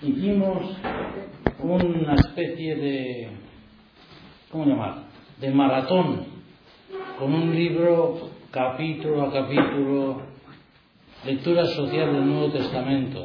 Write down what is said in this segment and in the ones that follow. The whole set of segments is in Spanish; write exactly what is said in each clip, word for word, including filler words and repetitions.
hicimos una especie de, ¿cómo llamar?, de maratón, con un libro, capítulo a capítulo, lectura social del Nuevo Testamento.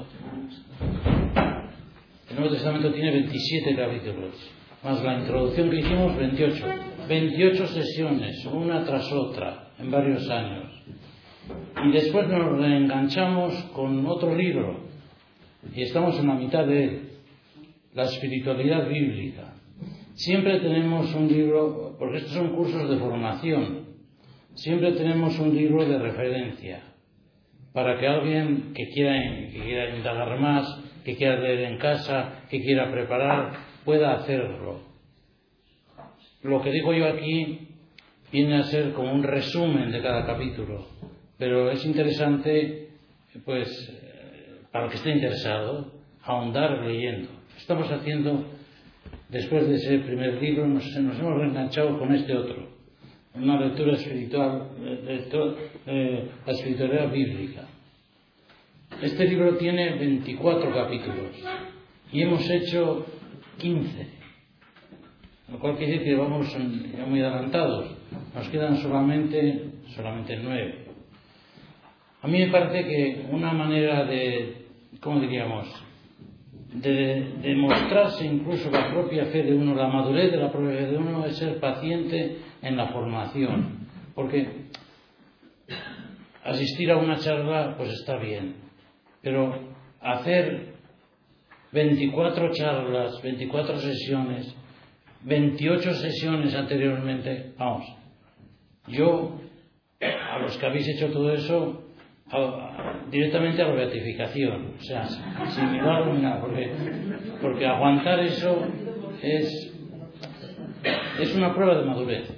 El Nuevo Testamento tiene veintisiete capítulos, más la introducción que hicimos, veintiocho. veintiocho sesiones, una tras otra, en varios años. Y después nos reenganchamos con otro libro, y estamos en la mitad de él, la espiritualidad bíblica. Siempre tenemos un libro, porque estos son cursos de formación, siempre tenemos un libro de referencia, para que alguien que quiera, que quiera indagar más, que quiera leer en casa, que quiera preparar, pueda hacerlo. Lo que digo yo aquí viene a ser como un resumen de cada capítulo, pero es interesante, pues, para el que esté interesado, ahondar leyendo. Estamos haciendo, después de ese primer libro, nos, nos hemos reenganchado con este otro, una lectura espiritual, lectura, eh, la espiritualidad bíblica. Este libro tiene veinticuatro capítulos y hemos hecho quince, lo cual quiere decir que vamos ya muy adelantados. Nos quedan solamente, solamente nueve. A mí me parece que una manera de, ¿cómo diríamos?, de demostrarse incluso la propia fe de uno, la madurez de la propia fe de uno, es ser paciente en la formación. Porque asistir a una charla, pues está bien, pero hacer veinticuatro charlas, veinticuatro sesiones, veintiocho sesiones anteriormente, vamos, yo, a los que habéis hecho todo eso, a, a, directamente a la beatificación, o sea, sin mirar ni nada, porque, porque aguantar eso es, es una prueba de madurez.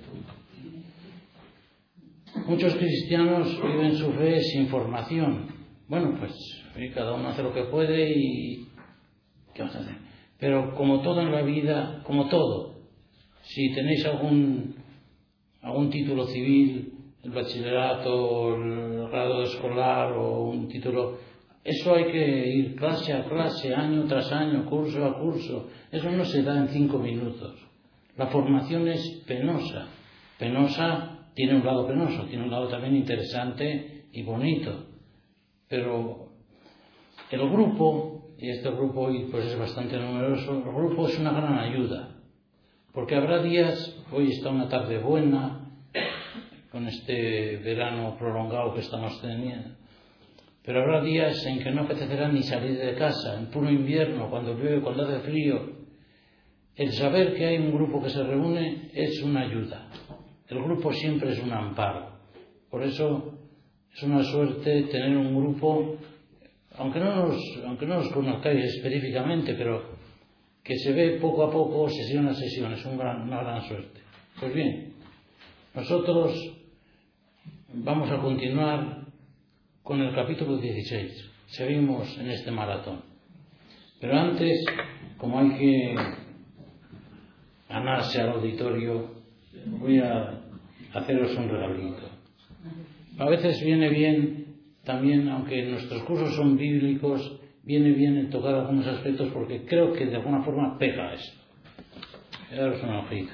Muchos cristianos viven su fe sin formación. Bueno, pues cada uno hace lo que puede y ¿qué vamos a hacer? Pero como todo en la vida, como todo, si tenéis algún algún título civil, el bachillerato, el grado escolar o un título, eso hay que ir clase a clase, año tras año, curso a curso. Eso no se da en cinco minutos. La formación es penosa. Penosa tiene un lado penoso, tiene un lado también interesante y bonito. Pero el grupo, y este grupo hoy pues es bastante numeroso, el grupo es una gran ayuda. Porque habrá días, hoy está una tarde buena, con este verano prolongado que estamos teniendo, pero habrá días en que no apetecerá ni salir de casa, en puro invierno, cuando llueve, cuando hace frío. El saber que hay un grupo que se reúne es una ayuda. El grupo siempre es un amparo. Por eso es una suerte tener un grupo, aunque no nos, aunque no nos conozcáis específicamente, pero que se ve poco a poco, sesión a sesión, es un gran, una gran suerte. Pues bien, nosotros vamos a continuar con el capítulo dieciséis. Seguimos en este maratón. Pero antes, como hay que ganarse al auditorio, voy a haceros un regalito. A veces viene bien también, aunque nuestros cursos son bíblicos, viene bien en tocar algunos aspectos porque creo que de alguna forma pega esto. Voy a daros una hojita.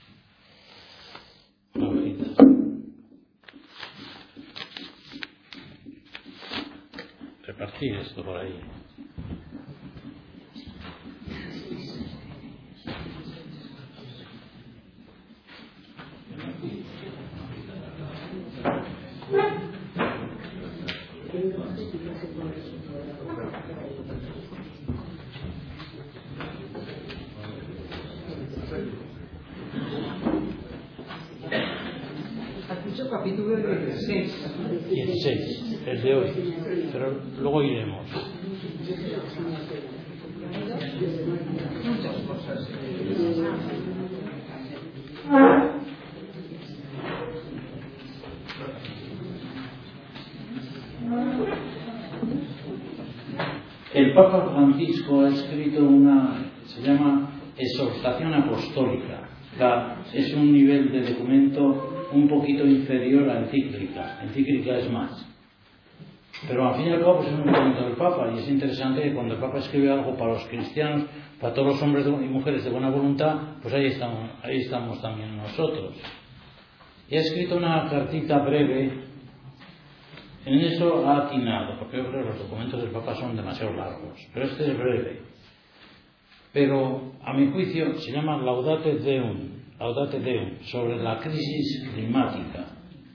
Una hojita. Repartir esto por ahí. Capítulo dieciséis. dieciséis, el de hoy, pero luego iremos. Muchas cosas. El Papa Francisco ha escrito una, se llama Exhortación Apostólica. La, es un nivel de documento un poquito inferior a encíclica. Encíclica es más. Pero al fin y al cabo pues es un documento del Papa, y es interesante que cuando el Papa escribe algo para los cristianos, para todos los hombres y mujeres de buena voluntad, pues ahí estamos, ahí estamos también nosotros. Y ha escrito una cartita breve, en eso ha atinado, porque yo creo que los documentos del Papa son demasiado largos, pero este es breve. Pero a mi juicio se llama Laudate Deum, Laudate Deum, sobre la crisis climática.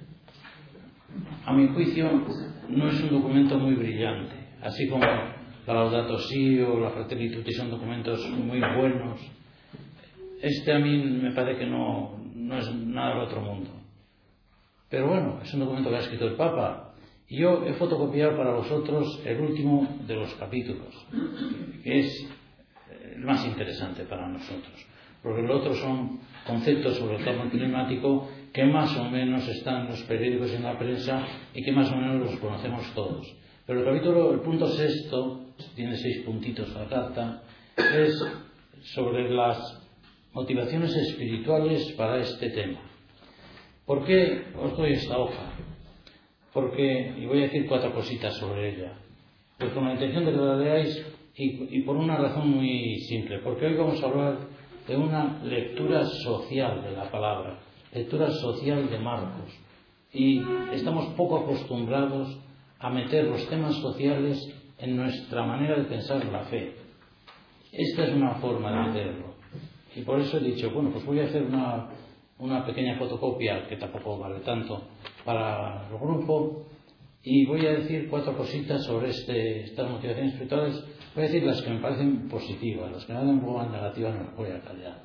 A mi juicio no es un documento muy brillante, así como la Laudato Si o la Fratelli Tutti son documentos muy buenos. Este a mí me parece que no, no es nada del otro mundo. Pero bueno, es un documento que ha escrito el Papa. Y yo he fotocopiado para vosotros el último de los capítulos, que es el más interesante para nosotros. Porque los otros son conceptos sobre el cambio climático que más o menos están en los periódicos y en la prensa y que más o menos los conocemos todos. Pero el capítulo, el punto sexto, tiene seis puntitos la carta, es sobre las motivaciones espirituales para este tema. ¿Por qué os doy esta hoja? Porque, y voy a decir cuatro cositas sobre ella, pues con la intención de que la leáis y, y por una razón muy simple, porque hoy vamos a hablar de una lectura social de la palabra, lectura social de Marcos, y estamos poco acostumbrados a meter los temas sociales en nuestra manera de pensar la fe. Esta es una forma de meterlo, y por eso he dicho, bueno, pues voy a hacer una, una pequeña fotocopia, que tampoco vale tanto, para el grupo, y voy a decir cuatro cositas sobre este, estas motivaciones espirituales. Voy a decir las que me parecen positivas, las que me dan un poco más negativas me las voy a callar.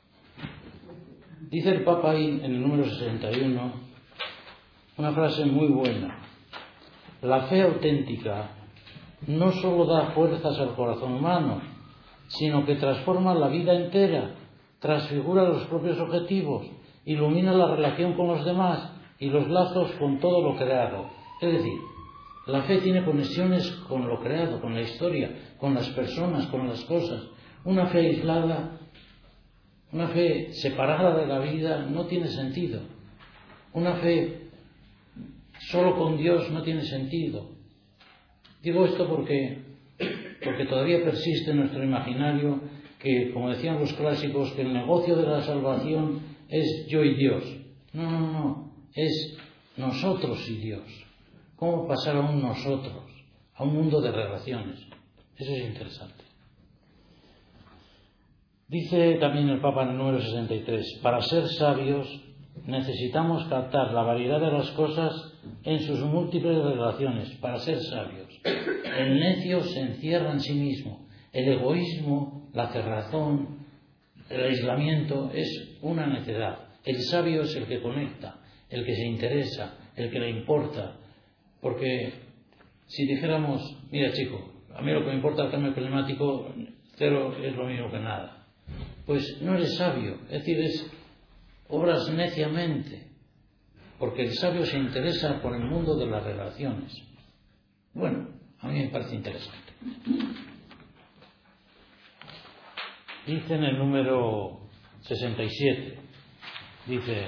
Dice el Papa ahí, en el número sesenta y uno, una frase muy buena: la fe auténtica no solo da fuerzas al corazón humano, sino que transforma la vida entera, transfigura los propios objetivos, ilumina la relación con los demás y los lazos con todo lo creado. Es decir, la fe tiene conexiones con lo creado, con la historia, con las personas, con las cosas. Una fe aislada, una fe separada de la vida no tiene sentido. Una fe solo con Dios no tiene sentido. Digo esto porque, porque todavía persiste en nuestro imaginario que, como decían los clásicos, que el negocio de la salvación es yo y Dios. No, no, no, es nosotros y Dios. ¿Cómo pasar a un nosotros, a un mundo de relaciones? Eso es interesante. Dice también el Papa en el número sesenta y tres, para ser sabios necesitamos captar la variedad de las cosas en sus múltiples relaciones, para ser sabios. El necio se encierra en sí mismo. El egoísmo, la cerrazón, el aislamiento es una necedad. El sabio es el que conecta, el que se interesa, el que le importa. Porque si dijéramos, mira chico, a mí lo que me importa el cambio climático, cero es lo mismo que nada, pues no eres sabio. Es decir, es, obras neciamente, porque el sabio se interesa por el mundo de las relaciones. Bueno, a mí me parece interesante. Dice en el número sesenta y siete, dice: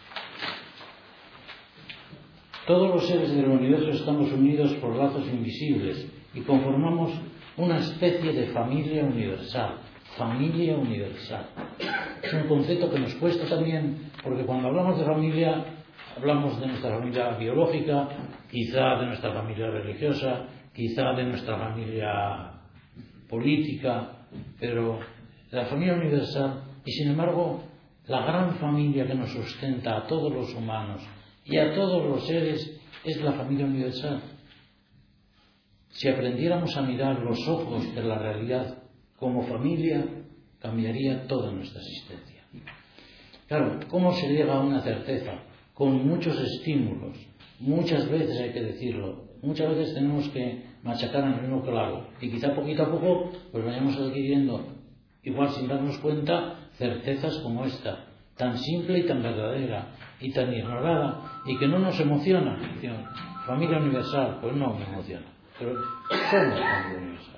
todos los seres del universo estamos unidos por lazos invisibles y conformamos una especie de familia universal. Familia universal. Es un concepto que nos cuesta también, porque cuando hablamos de familia, hablamos de nuestra familia biológica, quizá de nuestra familia religiosa, quizá de nuestra familia política, pero de la familia universal. Y sin embargo, la gran familia que nos sustenta a todos los humanos y a todos los seres es la familia universal. Si aprendiéramos a mirar los ojos de la realidad como familia, cambiaría toda nuestra existencia. Claro, ¿cómo se llega a una certeza? Con muchos estímulos. Muchas veces hay que decirlo. Muchas veces tenemos que machacar en el mismo clavo. Y quizá poquito a poco pues vayamos adquiriendo, igual sin darnos cuenta, certezas como esta, tan simple y tan verdadera y tan ignorada y que no nos emociona. Familia universal, pues no me emociona, pero somos familia universal.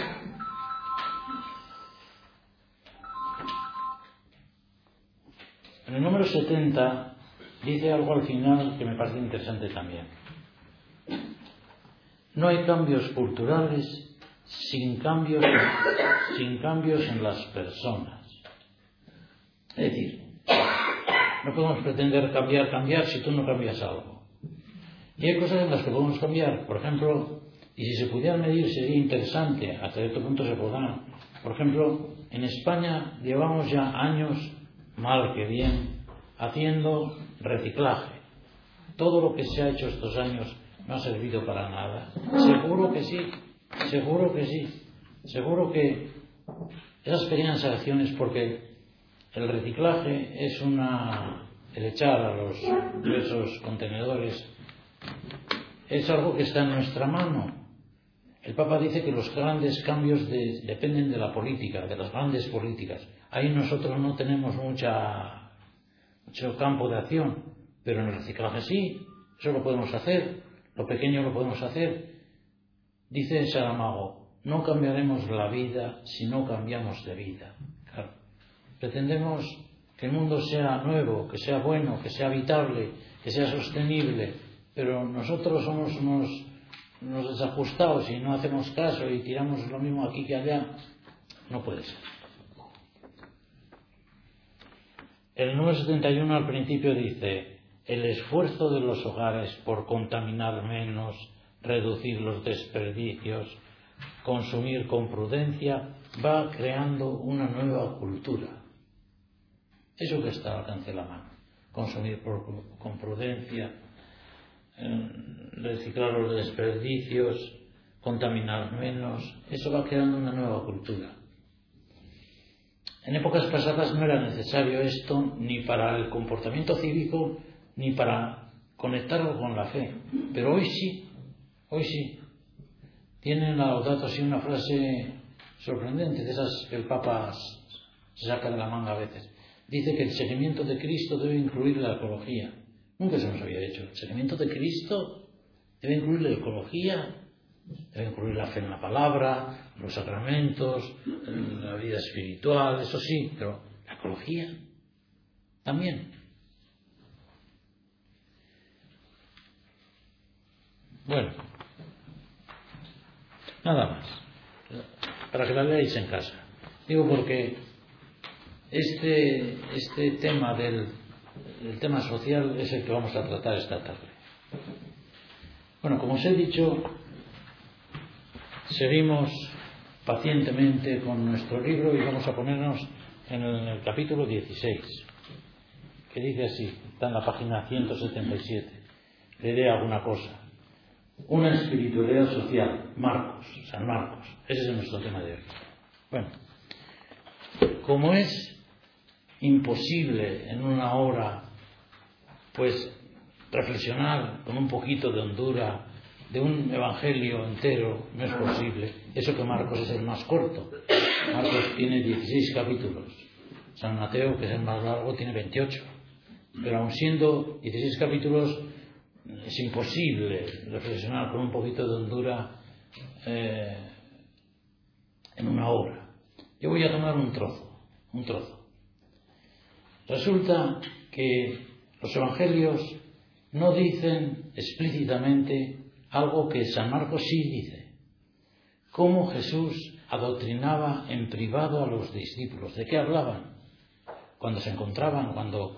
En el número setenta dice algo al final que me parece interesante también. No hay cambios culturales sin cambios, sin cambios en las personas. Es decir, no podemos pretender cambiar, cambiar si tú no cambias algo. Y hay cosas en las que podemos cambiar. Por ejemplo, y si se pudiera medir sería interesante, hasta cierto punto se podrá. Por ejemplo, en España llevamos ya años, mal que bien, haciendo reciclaje. Todo lo que se ha hecho estos años no ha servido para nada. Seguro que sí, seguro que sí. Seguro que esas pequeñas acciones, porque el reciclaje es una, el echar a los diversos contenedores, es algo que está en nuestra mano. El Papa dice que los grandes cambios de, dependen de la política, de las grandes políticas. Ahí nosotros no tenemos mucha, mucho campo de acción, pero en el reciclaje sí, eso lo podemos hacer, lo pequeño lo podemos hacer. Dice Saramago, no cambiaremos la vida si no cambiamos de vida. Claro. Pretendemos que el mundo sea nuevo, que sea bueno, que sea habitable, que sea sostenible, pero nosotros somos unos, unos desajustados y no hacemos caso y tiramos lo mismo aquí que allá. No puede ser. El número setenta y uno al principio dice, el esfuerzo de los hogares por contaminar menos, reducir los desperdicios, consumir con prudencia, va creando una nueva cultura. Eso que está al alcance de la mano. Consumir por, con prudencia, eh, reciclar los desperdicios, contaminar menos, eso va creando una nueva cultura. En épocas pasadas no era necesario esto ni para el comportamiento cívico ni para conectarlo con la fe, pero hoy sí, hoy sí. Tiene la Laudato Si una frase sorprendente, de esas que el Papa se saca de la manga a veces. Dice que el seguimiento de Cristo debe incluir la ecología. Nunca se nos había dicho. El seguimiento de Cristo debe incluir la ecología, debe incluir la fe en la palabra, los sacramentos, la vida espiritual, eso sí, pero la ecología también. Bueno, nada más, para que la leáis en casa. Digo porque este, este tema del el tema social es el que vamos a tratar esta tarde. Bueno, como os he dicho, seguimos pacientemente con nuestro libro y vamos a ponernos en el, en el capítulo dieciséis, que dice así, está en la página ciento setenta y siete. Leeré alguna cosa. Una espiritualidad social, Marcos, San Marcos. Ese es nuestro tema de hoy. Bueno, como es imposible en una hora, pues, reflexionar con un poquito de hondura de un evangelio entero, no es posible. Eso que Marcos es el más corto. Marcos tiene dieciséis capítulos. San Mateo, que es el más largo, tiene veintiocho. Pero aun siendo dieciséis capítulos, es imposible reflexionar con un poquito de hondura eh, en una hora. Yo voy a tomar un trozo, un trozo. Resulta que los evangelios no dicen explícitamente algo que San Marcos sí dice. Cómo Jesús adoctrinaba en privado a los discípulos. ¿De qué hablaban? Cuando se encontraban, cuando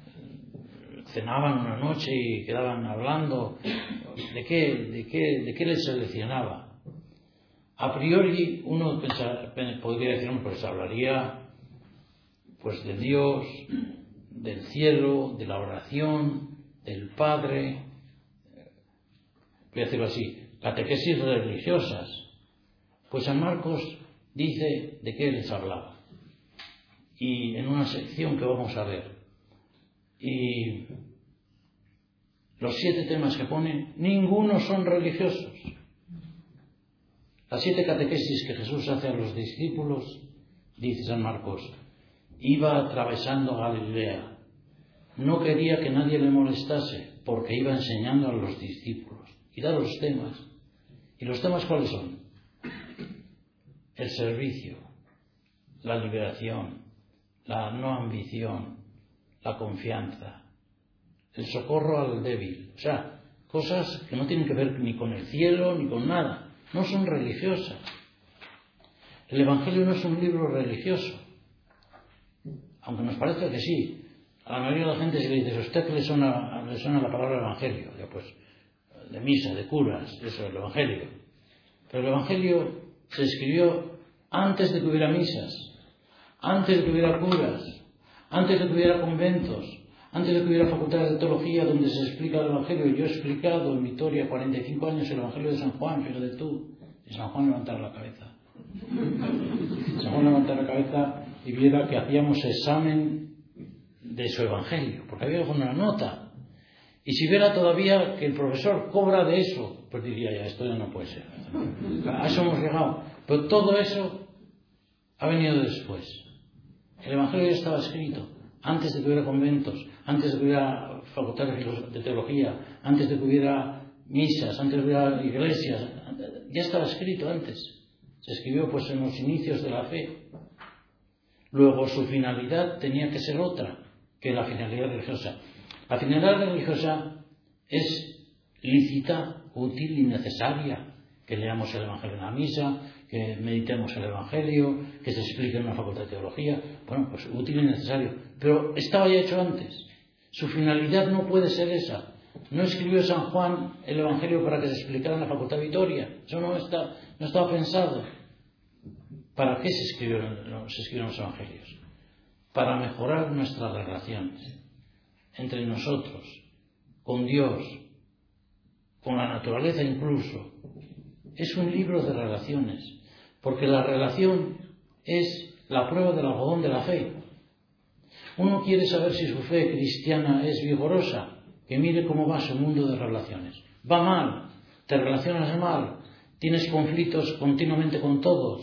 cenaban una noche y quedaban hablando, ¿de qué, de qué, de qué les seleccionaba? A priori uno pensar, podría decir, pues hablaría pues de Dios, del cielo, de la oración, del Padre, voy a decirlo así, catequesis religiosas. Pues San Marcos dice de qué les hablaba. Y en una sección que vamos a ver. Y los siete temas que pone, ninguno son religiosos. Las siete catequesis que Jesús hace a los discípulos, dice San Marcos, iba atravesando Galilea. No quería que nadie le molestase, porque iba enseñando a los discípulos. Y da los temas. ¿Y los temas cuáles son? El servicio, la liberación, la no ambición, la confianza, el socorro al débil. O sea, cosas que no tienen que ver ni con el cielo ni con nada, no son religiosas. El Evangelio no es un libro religioso, aunque nos parezca que sí. A la mayoría de la gente, si le dices, ¿a usted qué le suena, le suena la palabra Evangelio? Ya pues, de misa, de curas, eso es el Evangelio. Pero el Evangelio se escribió antes de que hubiera misas, antes de que hubiera curas, antes de que hubiera conventos, antes de que hubiera facultades de teología donde se explica el Evangelio. Yo he explicado en Vitoria cuarenta y cinco años el Evangelio de San Juan, fíjate tú, y San Juan levantara la cabeza. San Juan levantara la cabeza y viera que hacíamos examen de su Evangelio, porque había alguna nota. Y si viera todavía que el profesor cobra de eso, pues diría ya, esto ya no puede ser. A eso hemos llegado. Pero todo eso ha venido después. El Evangelio ya estaba escrito antes de que hubiera conventos, antes de que hubiera facultades de teología, antes de que hubiera misas, antes de que hubiera iglesias. Ya estaba escrito antes. Se escribió pues en los inicios de la fe. Luego su finalidad tenía que ser otra que la finalidad religiosa. La finalidad religiosa es lícita, útil y necesaria. Que leamos el Evangelio en la misa, que meditemos el Evangelio, que se explique en una facultad de teología. Bueno, pues útil y necesario. Pero estaba ya hecho antes. Su finalidad no puede ser esa. No escribió San Juan el Evangelio para que se explicara en la facultad de Vitoria. Eso no, está, no estaba pensado. ¿Para qué se escribieron, se escribieron los Evangelios? Para mejorar nuestras relaciones entre nosotros, con Dios, con la naturaleza incluso. Es un libro de relaciones, porque la relación es la prueba del algodón de la fe. Uno quiere saber si su fe cristiana es vigorosa, que mire cómo va su mundo de relaciones. Va mal, te relacionas mal, tienes conflictos continuamente con todos.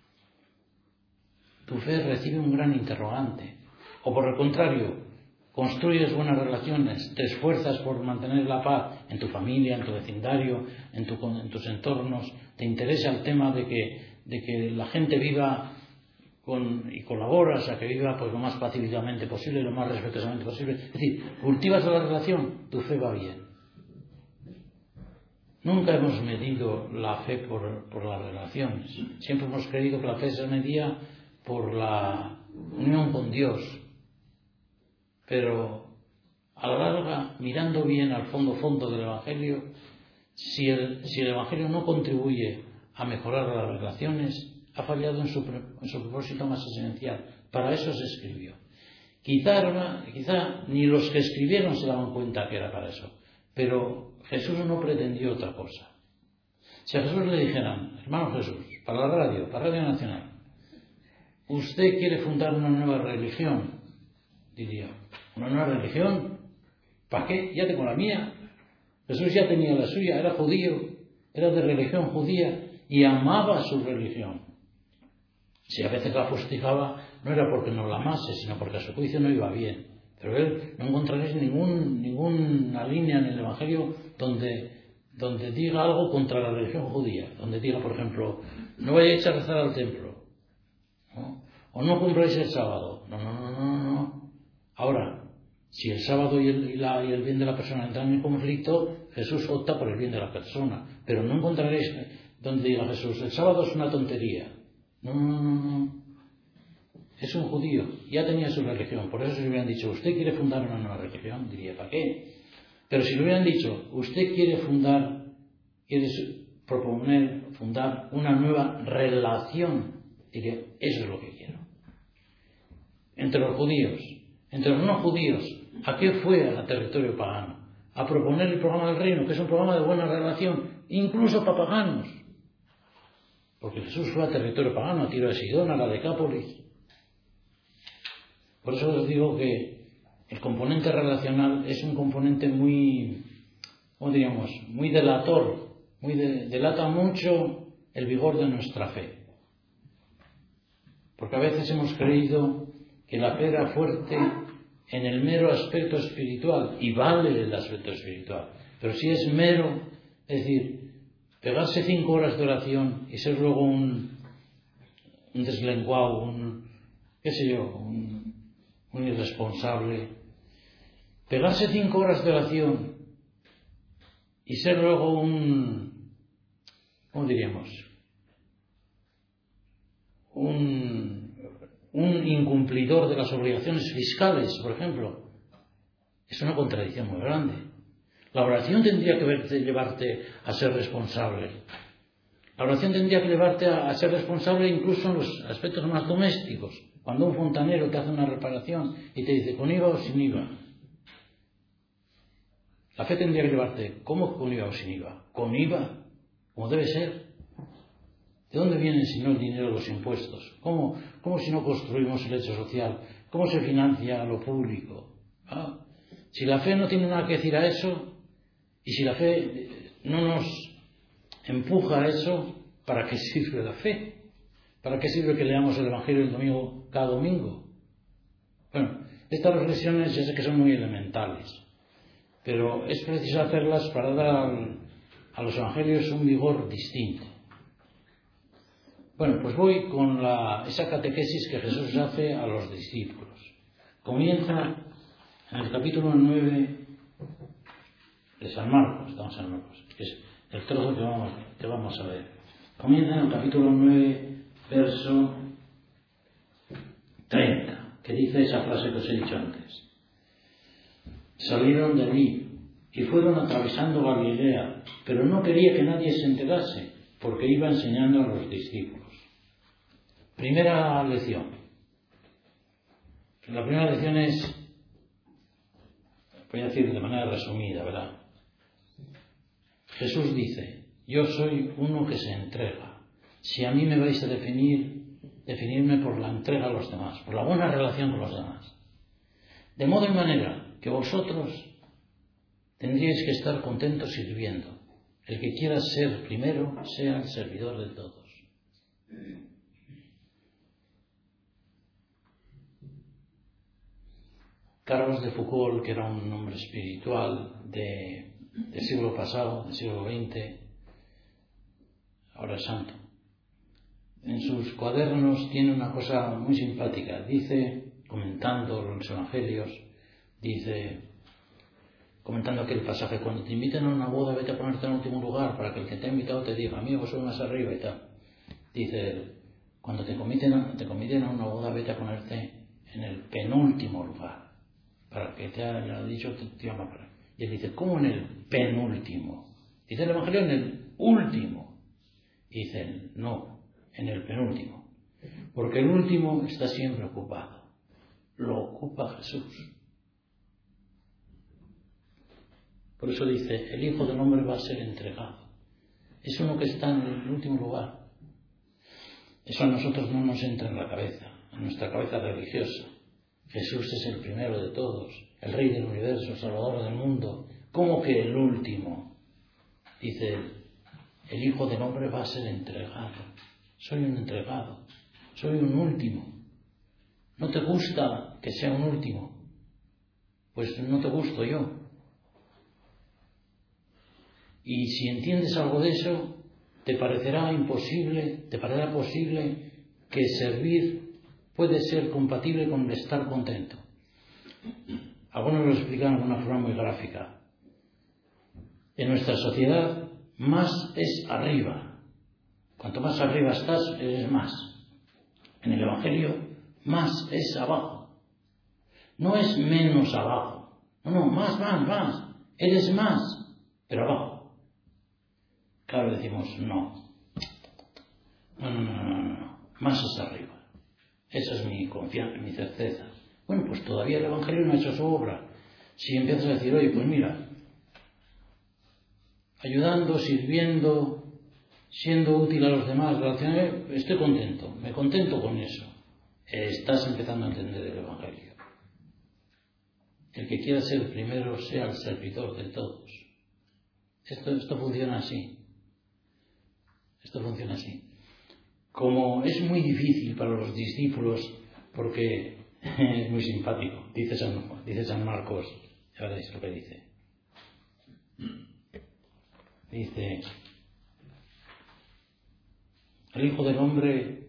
Tu fe recibe un gran interrogante. O por el contrario, construyes buenas relaciones, te esfuerzas por mantener la paz en tu familia, en tu vecindario, en, tu, en tus entornos, te interesa el tema de que, de que la gente viva con, y colaboras a que viva pues, lo más pacíficamente posible, lo más respetuosamente posible. Es decir, cultivas la relación, tu fe va bien. Nunca hemos medido la fe por, por las relaciones. Siempre hemos creído que la fe se medía por la unión con Dios. Pero a la larga, mirando bien al fondo fondo del Evangelio, si el, si el Evangelio no contribuye a mejorar las relaciones, ha fallado en su, en su propósito más esencial. Para eso se escribió. Quizá, quizá ni los que escribieron se daban cuenta que era para eso. Pero Jesús no pretendió otra cosa. Si a Jesús le dijeran, hermano Jesús, para la radio, para Radio Nacional, usted quiere fundar una nueva religión, diría, ¿una nueva religión? ¿Para qué? Ya tengo la mía. Jesús ya tenía la suya, era judío, era de religión judía y amaba su religión. Si a veces la fustigaba, no era porque no la amase, sino porque a su juicio no iba bien. Pero él no encontraréis ningún, ninguna línea en el Evangelio donde, donde diga algo contra la religión judía, donde diga, por ejemplo, no vayáis a rezar al templo, ¿no? O no cumpláis el sábado. No, no, no, no, no. Ahora, si el sábado y el, y, la, y el bien de la persona entran en conflicto, Jesús opta por el bien de la persona. Pero no encontraréis donde diga Jesús, el sábado es una tontería. No, no, no, no. Es un judío, ya tenía su religión. Por eso si le hubieran dicho, usted quiere fundar una nueva religión, diría, ¿para qué? Pero si le hubieran dicho, usted quiere fundar, quiere proponer, fundar una nueva relación, diría, eso es lo que quiero. Entre los judíos, entre los no judíos, ¿a qué fue al territorio pagano? A proponer el programa del reino, que es un programa de buena relación, incluso para paganos. Porque Jesús fue a territorio pagano, a Tiro de Sidón, a la Decápolis. Por eso os digo que el componente relacional es un componente muy, ¿cómo diríamos?, muy delator, muy de, delata mucho el vigor de nuestra fe. Porque a veces hemos creído que la fe era fuerte en el mero aspecto espiritual, y vale el aspecto espiritual, pero si es mero, es decir, pegarse cinco horas de oración y ser luego un, un deslenguado, un, qué sé yo, un, un irresponsable, pegarse cinco horas de oración y ser luego un, ¿cómo diríamos? Un, un incumplidor de las obligaciones fiscales, por ejemplo. Es una contradicción muy grande. La oración tendría que verte, llevarte a ser responsable. La oración tendría que llevarte a, a ser responsable incluso en los aspectos más domésticos. Cuando un fontanero te hace una reparación y te dice con I V A o sin I V A. La fe tendría que llevarte, ¿cómo con I V A o sin I V A? Con I V A, como debe ser. ¿De dónde vienen si no el dinero de los impuestos? ¿Cómo, cómo si no construimos el hecho social? ¿Cómo se financia lo público? ¿Ah? Si la fe no tiene nada que decir a eso, y si la fe no nos empuja a eso, ¿para qué sirve la fe? ¿Para qué sirve que leamos el Evangelio el domingo cada domingo? Bueno, estas reflexiones ya sé que son muy elementales, pero es preciso hacerlas para dar a los Evangelios un vigor distinto. Bueno, pues voy con la, esa catequesis que Jesús hace a los discípulos. Comienza en el capítulo nueve de San Marcos, estamos en San Marcos, que es el trozo que vamos, que vamos a ver. Comienza en el capítulo nueve, verso treinta, que dice esa frase que os he dicho antes. Salieron de allí y fueron atravesando Galilea, pero no quería que nadie se enterase, porque iba enseñando a los discípulos. Primera lección. La primera lección es, voy a decir de manera resumida, ¿verdad? Jesús dice, yo soy uno que se entrega. Si a mí me vais a definir, definirme por la entrega a los demás, por la buena relación con los demás. De modo y manera que vosotros tendríais que estar contentos sirviendo. El que quiera ser primero, sea el servidor de todos. Carlos de Foucault, que era un hombre espiritual de, del siglo pasado, del siglo veinte, ahora es santo, en sus cuadernos tiene una cosa muy simpática. Dice, comentando los evangelios, dice, comentando aquel pasaje, cuando te inviten a una boda, vete a ponerte en el último lugar para que el que te ha invitado te diga, amigo, sube más arriba y tal. Dice, cuando te conviden a, te conviden a una boda, vete a ponerte en el penúltimo lugar para que te haya dicho te, te llama para. Y él dice, ¿cómo en el penúltimo? Dice el evangelio en el último. Y dice, no, en el penúltimo. Porque el último está siempre ocupado. Lo ocupa Jesús. Por eso dice, el Hijo del Hombre va a ser entregado. Es uno que está en el último lugar. Eso a nosotros no nos entra en la cabeza, en nuestra cabeza religiosa. Jesús es el primero de todos, el Rey del universo, el Salvador del mundo. ¿Cómo que el último? Dice él, el Hijo del Hombre va a ser entregado. Soy un entregado, soy un último. ¿No te gusta que sea un último? Pues no te gusto yo. Y si entiendes algo de eso, te parecerá imposible, te parecerá posible que servir puede ser compatible con estar contento. Algunos lo explican de una forma muy gráfica. En nuestra sociedad, más es arriba. Cuanto más arriba estás, eres más. En el Evangelio, más es abajo. No es menos abajo. No, no, más, más, más. Eres más, pero abajo. Claro, decimos, no. No, no, no, no, no. Más es arriba. Esa es mi confianza, mi certeza. Bueno, pues todavía el Evangelio no ha hecho su obra. Si empiezas a decir, oye, pues mira, ayudando, sirviendo, siendo útil a los demás, estoy contento, me contento con eso. Estás empezando a entender el Evangelio. El que quiera ser el primero sea el servidor de todos. Esto, esto funciona así. Esto funciona así. Como es muy difícil para los discípulos, porque es muy simpático, dice San, dice San Marcos, ya veréis lo que dice. Dice, el Hijo del Hombre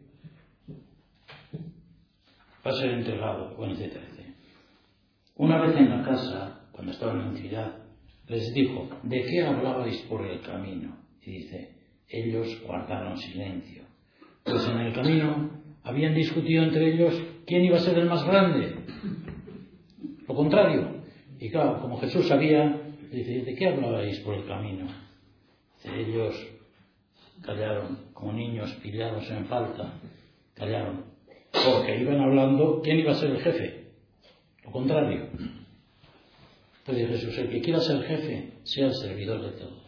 va a ser entregado, bueno, etcétera, etcétera. Una vez en la casa, cuando estaba en la intimidad, les dijo: ¿de qué hablabais por el camino? Y dice: ellos guardaron silencio. Pues en el camino habían discutido entre ellos quién iba a ser el más grande. Lo contrario. Y claro, como Jesús sabía, dice: ¿de qué hablabais por el camino? Dice: ellos callaron, como niños pillados en falta, callaron, porque iban hablando quién iba a ser el jefe. Lo contrario. Entonces Jesús: el que quiera ser jefe, sea el servidor de todos.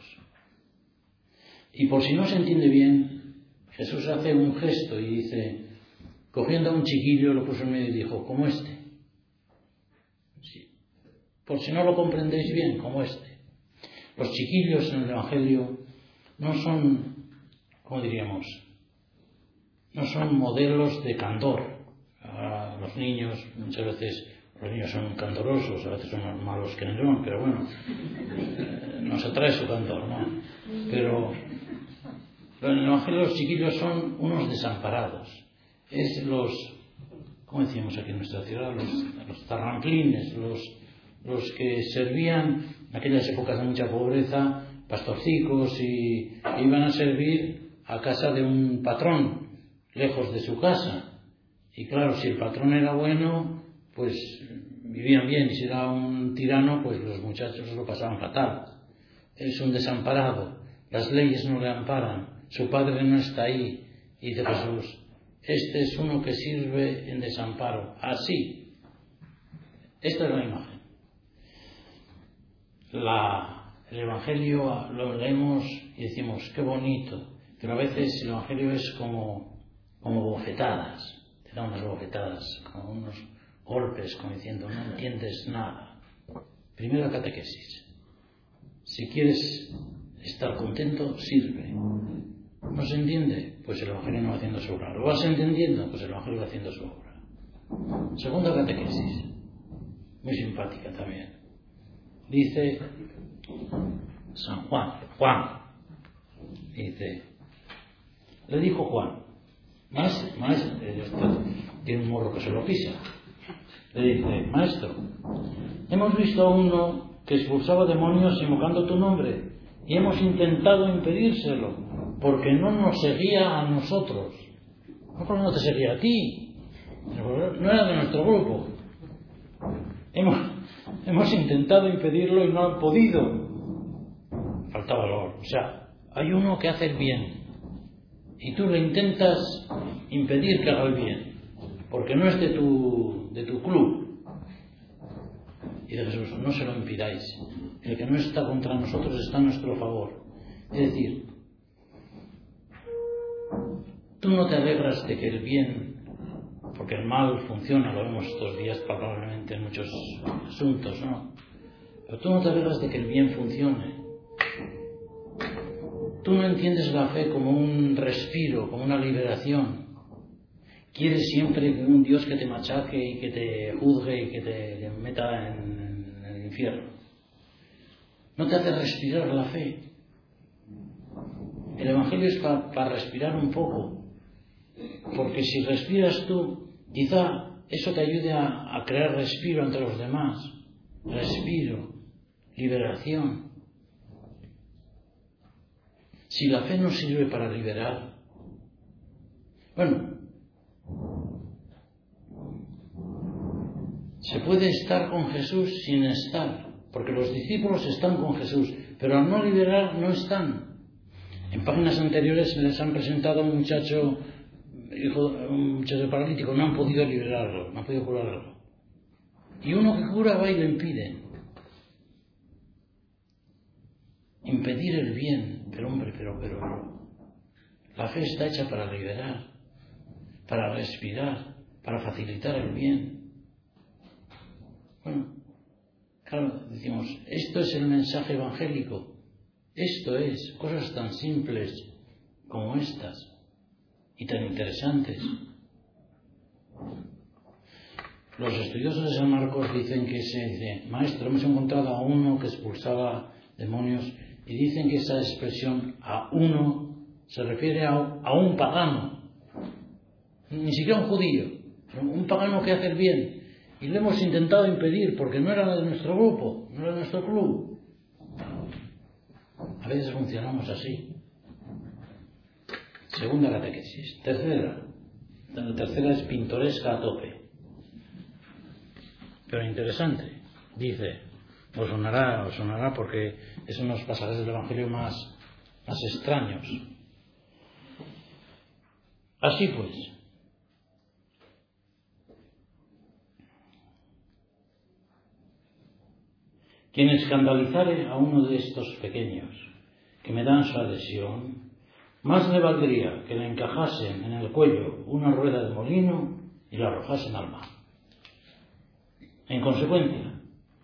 Y por si no se entiende bien, Jesús hace un gesto y dice, cogiendo a un chiquillo, lo puso en medio y dijo: como este. Sí. Por si no lo comprendéis bien, como este. Los chiquillos en el Evangelio no son, ¿cómo diríamos? No son modelos de candor. Ahora, los niños, muchas veces, los niños son candorosos, a veces son más malos que el león, pero bueno, eh, nos atrae su candor, ¿no? Pero, pero en el Evangelio los chiquillos son unos desamparados. Es los, ¿cómo decíamos aquí en nuestra ciudad? Los, los zarramplines, los, los que servían en aquellas épocas de mucha pobreza, pastorcicos, y iban a servir a casa de un patrón, lejos de su casa. Y claro, si el patrón era bueno, pues vivían bien, y si era un tirano, pues los muchachos lo pasaban fatal. Es un desamparado, las leyes no le amparan, su padre no está ahí. Y dice Jesús: este es uno que sirve en desamparo. Así. Esta es la imagen. La, el Evangelio lo leemos y decimos: qué bonito. Pero a veces el Evangelio es como, como bofetadas. Te da unas bofetadas, como unos golpes, como diciendo: no entiendes nada. Primera catequesis. Si quieres estar contento, sirve. ¿No se entiende? Pues el Evangelio no va haciendo su obra. ¿Lo vas entendiendo? Pues el Evangelio va haciendo su obra. Segunda catequesis. Muy simpática también. Dice San Juan. Juan. Dice, le dijo Juan: Maestro, maestro, tiene un morro que se lo pisa. Le dice: maestro, hemos visto a uno que expulsaba demonios invocando tu nombre y hemos intentado impedírselo porque no nos seguía a nosotros. No, porque no te seguía a ti, no era de nuestro grupo. Hemos, hemos intentado impedirlo y no han podido. Falta valor. O sea, hay uno que hace el bien y tú le intentas impedir que haga el bien porque no es de tu, de tu club. Y de Jesús: no se lo impidáis. El que no está contra nosotros está a nuestro favor. Es decir, tú no te alegras de que el bien, porque el mal funciona, lo vemos estos días probablemente en muchos asuntos, ¿no? Pero tú no te alegras de que el bien funcione. Tú no entiendes la fe como un respiro, como una liberación. Quieres siempre un Dios que te machaque y que te juzgue y que te meta en, en el infierno. No te hace respirar la fe. El Evangelio es para pa respirar un poco. Porque si respiras tú, quizá eso te ayude a, a crear respiro entre los demás. Respiro, liberación. Si la fe no sirve para liberar, bueno, se puede estar con Jesús sin estar, porque los discípulos están con Jesús, pero al no liberar no están. En páginas anteriores les han presentado a un muchacho, hijo, un muchacho paralítico, no han podido liberarlo, no han podido curarlo. Y uno que cura va y lo impide. Impedir el bien, pero hombre, pero, pero, la fe está hecha para liberar, para respirar, para facilitar el bien. Bueno, claro, decimos, esto es el mensaje evangélico, esto es, cosas tan simples como estas y tan interesantes. Los estudiosos de San Marcos dicen que se dice: maestro, hemos encontrado a uno que expulsaba demonios, y dicen que esa expresión a uno se refiere a, a un pagano, ni siquiera un judío, un pagano que hace el bien. Y lo hemos intentado impedir porque no era de nuestro grupo, no era de nuestro club. A veces funcionamos así. Segunda catequesis. Tercera. La tercera es pintoresca a tope. Pero interesante. Dice, os sonará, os sonará porque es unos pasajes del Evangelio más, más extraños. Así pues, quien escandalizare a uno de estos pequeños que me dan su adhesión, más le valdría que le encajasen en el cuello una rueda de molino y la arrojasen al mar. En consecuencia,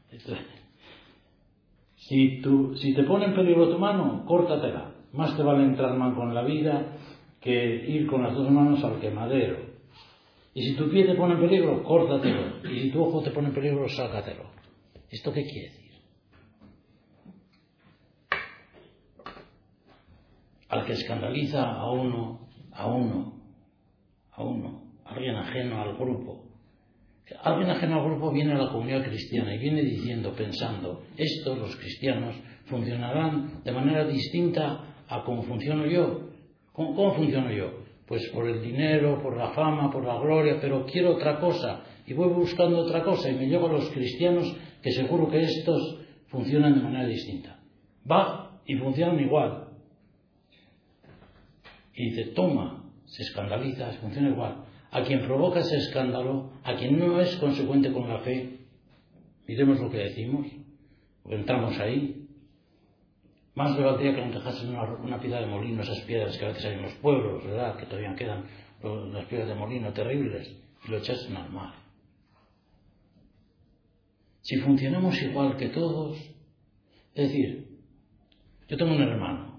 si, tú, si te pone en peligro tu mano, córtatela. Más te vale entrar manco en la vida que ir con las dos manos al quemadero. Y si tu pie te pone en peligro, córtatelo. Y si tu ojo te pone en peligro, sácatelo. ¿Esto qué quiere decir? Al que escandaliza a uno, a uno, a uno, alguien ajeno al grupo. Alguien ajeno al grupo viene a la comunidad cristiana y viene diciendo, pensando, estos, los cristianos, funcionarán de manera distinta a cómo funciono yo. ¿Cómo, cómo funciono yo? Pues por el dinero, por la fama, por la gloria, pero quiero otra cosa y voy buscando otra cosa y me llevo a los cristianos que seguro que estos funcionan de manera distinta. Va y funcionan igual. Y dice, toma, se escandaliza, funciona igual. A quien provoca ese escándalo, a quien no es consecuente con la fe, miremos lo que decimos, porque entramos ahí. Más le valdría que le encajasen una, una piedra de molino, esas piedras que a veces hay en los pueblos, ¿verdad?, que todavía quedan, las piedras de molino terribles, y lo echasen al mar. Si funcionamos igual que todos, es decir, yo tengo un hermano.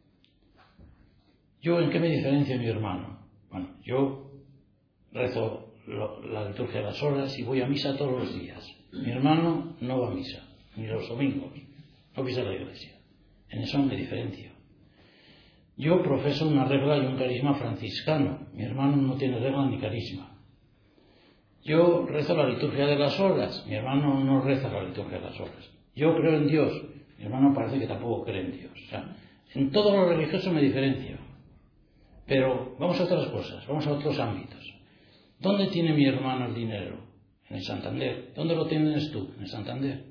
¿Yo en qué me diferencio de mi hermano? Bueno, yo rezo lo, la liturgia de las horas y voy a misa todos los días. Mi hermano no va a misa, ni los domingos, no pisa la iglesia. En eso me diferencio. Yo profeso una regla y un carisma franciscano. Mi hermano no tiene regla ni carisma. Yo rezo la liturgia de las horas. Mi hermano no reza la liturgia de las horas. Yo creo en Dios. Mi hermano parece que tampoco cree en Dios. O sea, en todo lo religioso me diferencio. Pero vamos a otras cosas, vamos a otros ámbitos. ¿Dónde tiene mi hermano el dinero? En el Santander. ¿Dónde lo tienes tú? En el Santander.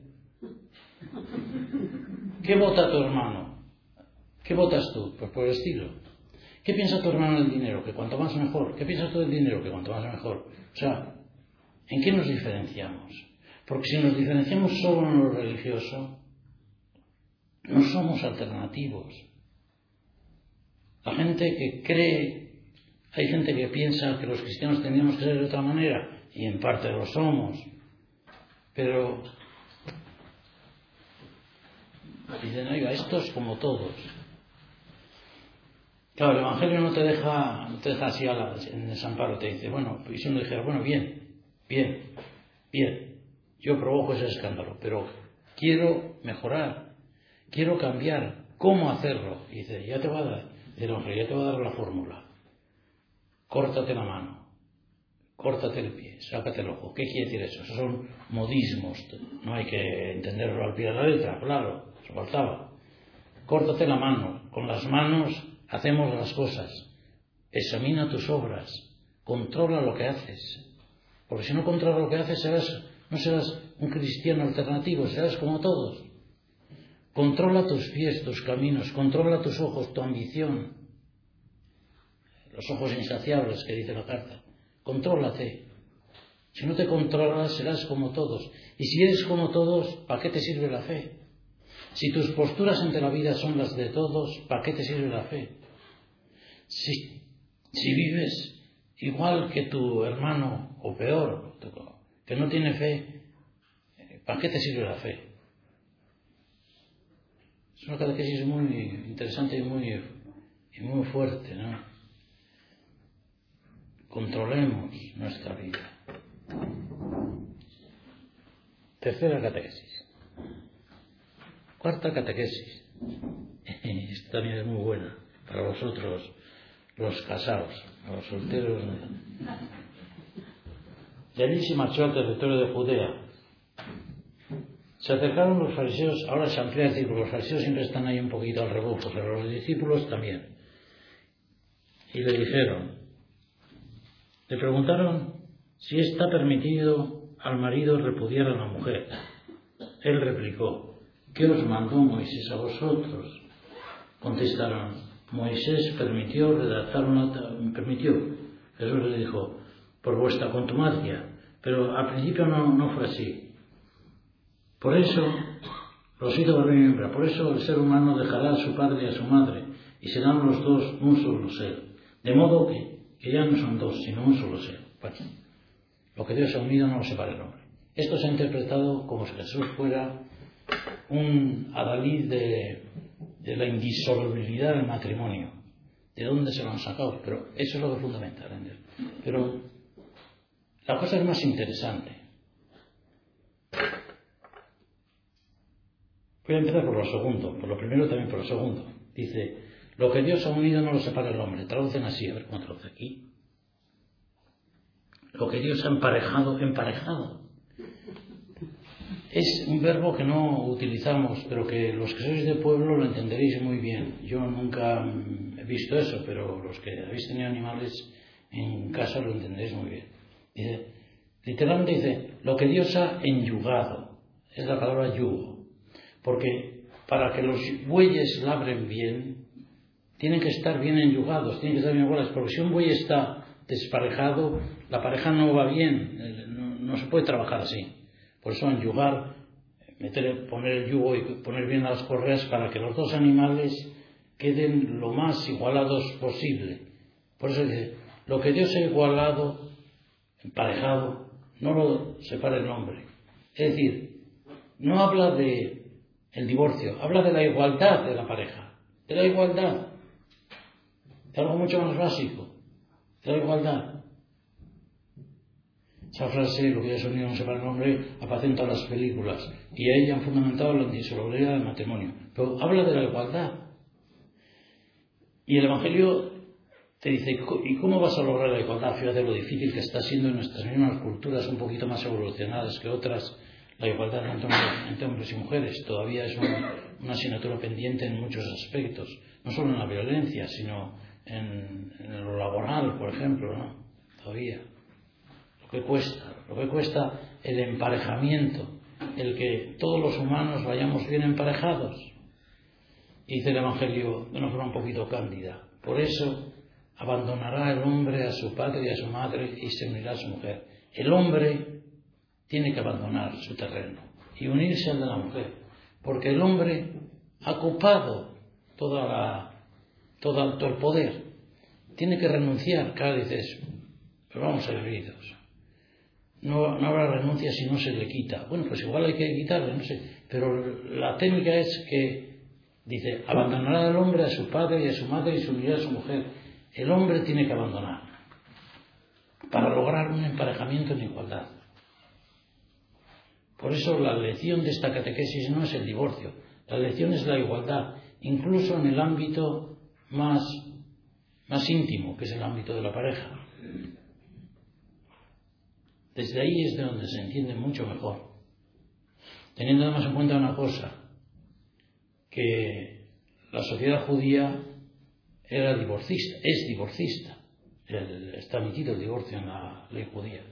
¿Qué vota tu hermano? ¿Qué votas tú? Pues por el estilo. ¿Qué piensa tu hermano del dinero? Que cuanto más mejor. ¿Qué piensas tú del dinero? Que cuanto más mejor. O sea, ¿en qué nos diferenciamos? Porque si nos diferenciamos solo en lo religioso, no somos alternativos. La gente que cree, hay gente que piensa que los cristianos tendríamos que ser de otra manera, y en parte lo somos, pero dicen, oiga, estos como todos. Claro, el Evangelio no te deja, no te deja así a la, en el desamparo, te dice, bueno, y si uno dijera, bueno, bien, bien, bien, yo provoco ese escándalo, pero quiero mejorar, quiero cambiar, ¿cómo hacerlo? Y dice, ya te va a dar. El hombre, ya te va a dar la fórmula. Córtate la mano, córtate el pie, sácate el ojo. ¿Qué quiere decir eso? Esos son modismos. No hay que entenderlo al pie de la letra, claro, eso faltaba. Córtate la mano. Con las manos hacemos las cosas. Examina tus obras. Controla lo que haces. Porque si no controlas lo que haces, serás, no serás un cristiano alternativo, serás como todos. Controla tus pies, tus caminos, controla tus ojos, tu ambición. Los ojos insaciables que dice la carta. Contrólate. Si no te controlas, serás como todos. Y si eres como todos, ¿para qué te sirve la fe? Si tus posturas ante la vida son las de todos, ¿para qué te sirve la fe? Si, si vives igual que tu hermano, o peor, que no tiene fe, ¿para qué te sirve la fe? Es una catequesis muy interesante y muy, y muy fuerte, ¿no? Controlemos nuestra vida. Tercera catequesis. Cuarta catequesis. Esta también es muy buena para vosotros, los casados, a los solteros. De allí se marchó al territorio de Judea Se acercaron los fariseos, ahora se amplía el círculo, los fariseos siempre están ahí un poquito al rebufo, pero los discípulos también. Y le dijeron, le preguntaron si está permitido al marido repudiar a la mujer. Él replicó, ¿qué os mandó Moisés a vosotros? Contestaron, Moisés permitió redactar una... permitió. Jesús le dijo, por vuestra contumacia. Pero al principio no, no fue así. Por eso, los hizo varón y hembra, por eso el ser humano dejará a su padre y a su madre, y serán los dos un solo ser. De modo que, que ya no son dos, sino un solo ser. Bueno, lo que Dios ha unido no lo separa el hombre. Esto se ha interpretado como si Jesús fuera un adalid de, de la indisolubilidad del matrimonio. ¿De dónde se lo han sacado? Pero eso es lo que es fundamental. Pero la cosa es más interesante. Voy a empezar por lo segundo, por lo primero también por lo segundo. Dice, lo que Dios ha unido no lo separa el hombre. Traducen así, a ver cómo traduce aquí. Lo que Dios ha emparejado, emparejado. Es un verbo que no utilizamos, pero que los que sois de pueblo lo entenderéis muy bien. Yo nunca he visto eso, pero los que habéis tenido animales en casa lo entenderéis muy bien. Dice, literalmente dice, lo que Dios ha enyugado. Es la palabra yugo. Porque para que los bueyes labren bien, tienen que estar bien enyugados, tienen que estar bien iguales, porque si un buey está desparejado, la pareja no va bien, no, no se puede trabajar así. Por eso enyugar, meter, poner el yugo y poner bien las correas para que los dos animales queden lo más igualados posible. Por eso dice, lo que Dios ha igualado, emparejado, no lo separa el hombre. Es decir, no habla de el divorcio, habla de la igualdad de la pareja, de la igualdad, de algo mucho más básico, de la igualdad. Esa frase, lo que Dios unido no separa el hombre, aparece en todas las películas, y ahí han fundamentado la indisolubilidad del matrimonio. Pero habla de la igualdad. Y el Evangelio te dice, ¿y cómo vas a lograr la igualdad? Fíjate lo difícil que está siendo en nuestras mismas culturas un poquito más evolucionadas que otras, la igualdad entre hombres, entre hombres y mujeres. Todavía es una, una asignatura pendiente en muchos aspectos, no solo en la violencia, sino en, en lo laboral, por ejemplo, ¿no? Todavía. Lo que cuesta, lo que cuesta el emparejamiento, el que todos los humanos vayamos bien emparejados. Y dice el Evangelio de una forma un poquito cándida. Por eso abandonará el hombre a su padre y a su madre y se unirá a su mujer. El hombre tiene que abandonar su terreno y unirse al de la mujer, porque el hombre ha ocupado toda la, todo, todo el poder. Tiene que renunciar. Cada vez dices, pero vamos a ver, no, no habrá renuncia si no se le quita. Bueno, pues igual hay que quitarle, no sé. Pero la técnica es que, dice, abandonará el hombre a su padre y a su madre y se unirá a su mujer. El hombre tiene que abandonar para lograr un emparejamiento en igualdad. Por eso la lección de esta catequesis no es el divorcio, la lección es la igualdad, incluso en el ámbito más, más íntimo, que es el ámbito de la pareja. Desde ahí es de donde se entiende mucho mejor. Teniendo además en cuenta una cosa, que la sociedad judía era divorcista, es divorcista, está admitido el divorcio en la ley judía.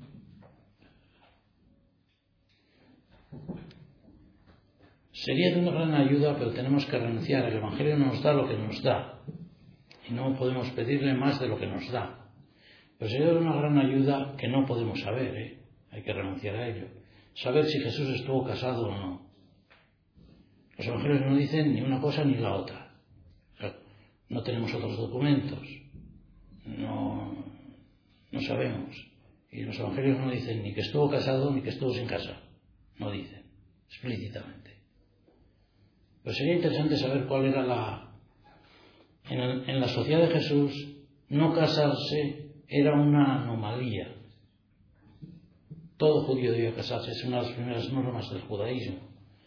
Sería de una gran ayuda, pero tenemos que renunciar. El Evangelio nos da lo que nos da y no podemos pedirle más de lo que nos da. Pero sería de una gran ayuda que no podemos saber, ¿eh? Hay que renunciar a ello. Saber si Jesús estuvo casado o no. Los Evangelios no dicen ni una cosa ni la otra. O sea, no tenemos otros documentos. No, no sabemos. Y los Evangelios no dicen ni que estuvo casado ni que estuvo sin casa. No dicen explícitamente. Pero sería interesante saber cuál era la... En, el, en la sociedad de Jesús, no casarse era una anomalía. Todo judío debía casarse, es una de las primeras normas del judaísmo.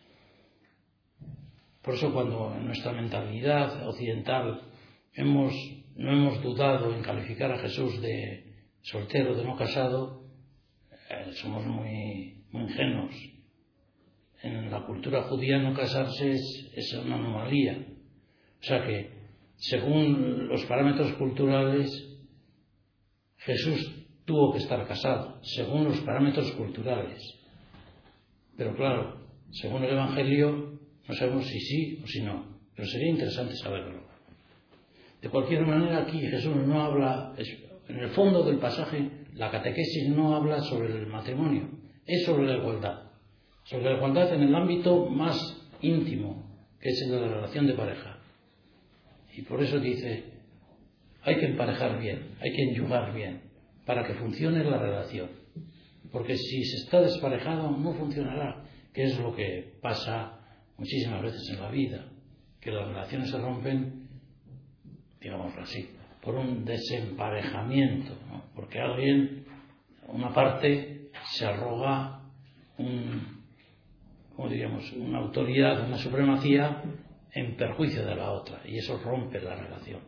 Por eso cuando en nuestra mentalidad occidental hemos, no hemos dudado en calificar a Jesús de soltero, de no casado, eh, somos muy, muy ingenuos. en la cultura judía no casarse es, es una anomalía. O sea que, según los parámetros culturales, Jesús tuvo que estar casado, según los parámetros culturales. Pero claro, según el Evangelio, no sabemos si sí o si no, pero sería interesante saberlo. De cualquier manera, aquí Jesús no habla, en el fondo del pasaje, la catequesis no habla sobre el matrimonio, es sobre la igualdad. Sobre la igualdad en el ámbito más íntimo, que es el de la relación de pareja. Y por eso dice, hay que emparejar bien, hay que enyugar bien, para que funcione la relación. Porque si se está desparejado, no funcionará, que es lo que pasa muchísimas veces en la vida, que las relaciones se rompen, digámoslo así, por un desemparejamiento, ¿no? Porque alguien, una parte, se arroga un, como diríamos, una autoridad, una supremacía en perjuicio de la otra, y eso rompe la relación.